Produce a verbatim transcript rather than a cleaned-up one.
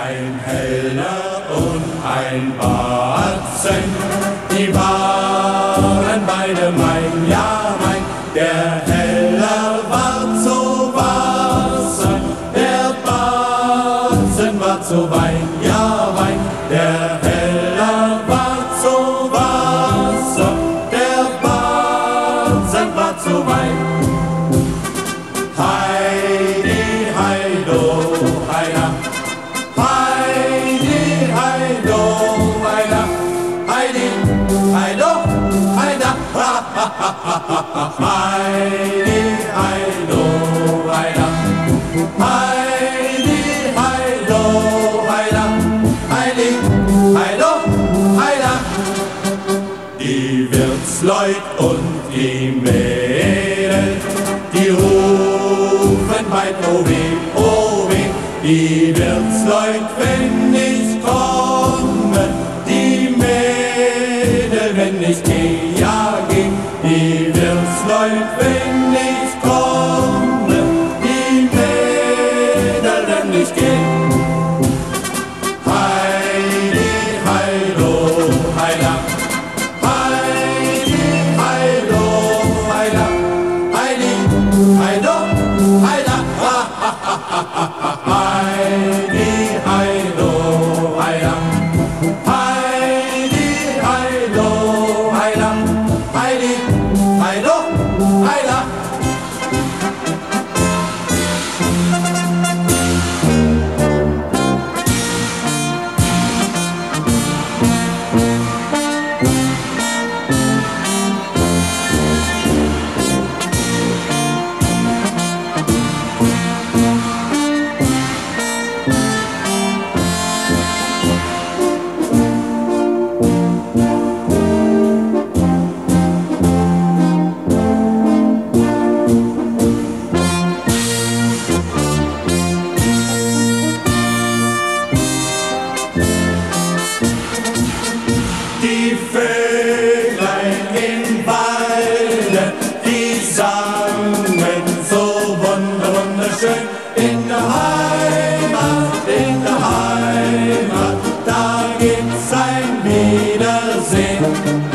Ein Heller und ein Batzen, die waren beide mein, ja mein. Der Heller war zu Wasser, der Batzen war zu Wein, ja Wein. Der Heller war zu Wasser, der Batzen war zu Wein. Heidi, heido, heida. Heidi, heido, heida. Heidi, heido, heida. Ha, ha, ha, ha, ha. Heidi, heido, heida. Heidi, heido, heida. Heidi, heido, heida. Die Wirtsleut und die Mädel, die rufen weit, oh weh, oh weh. Die Wirtsleut, wenn ich komme, die Mädel, wenn ich geh, ja geh. Die Wirtsleut, wenn ich komme, die Mädel, wenn ich geh. Heidi, heido, heida. Heidi, heido, heida. Heidi, heido, heida. Ha, ha, ha, ha, ha, ha. Heidi, heido, heida. Heidi, heido, heida. Heidi, heido, heida. Die Vöglein im Walde, die sangen so wunder, wunderschön. In der Heimat, in der Heimat, da gibt's ein Wiedersehen.